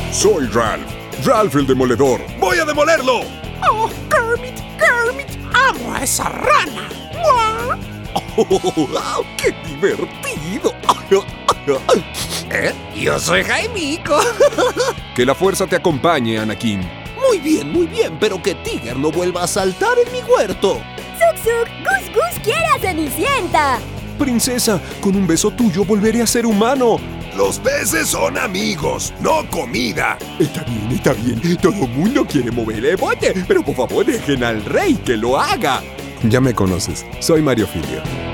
Soy Ralph. Ralph el Demoledor. ¡Voy a demolerlo! ¡Oh, Kermit! ¡Amo a esa rana! ¡Mua! ¡Oh, qué divertido! Yo soy Jaimico. Que la fuerza te acompañe, Anakin. Muy bien, pero que Tiger no vuelva a saltar en mi huerto. Zug, Gus quiere a Cenicienta. Princesa, con un beso tuyo volveré a ser humano. Los peces son amigos, no comida. Está bien. Todo el mundo quiere mover el bote, pero por favor dejen al rey que lo haga. Ya me conoces, soy Mario Filio.